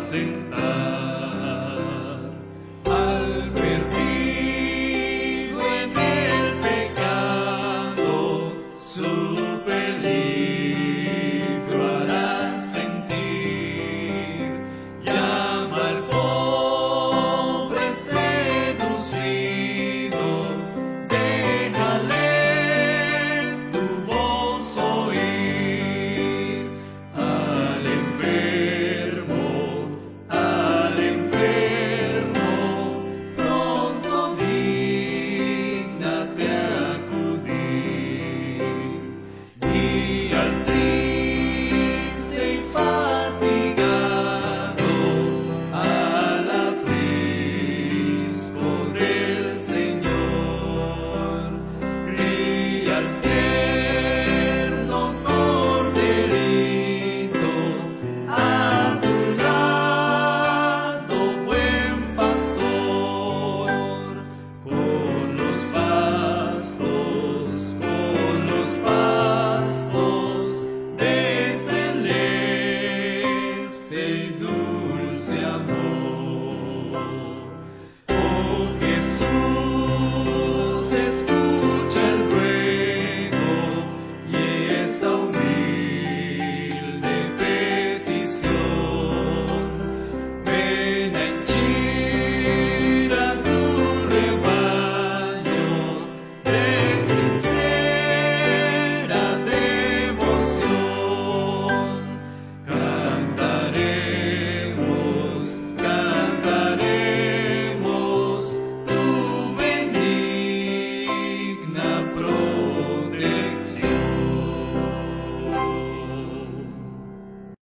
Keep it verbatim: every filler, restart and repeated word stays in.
apacentar al perdido en el pecado, su peligro hará sentir. Llama al pobre seducido, déjale tu voz oír. Al enfermo, al enfermo, pronto dígnate acudir. Y al triste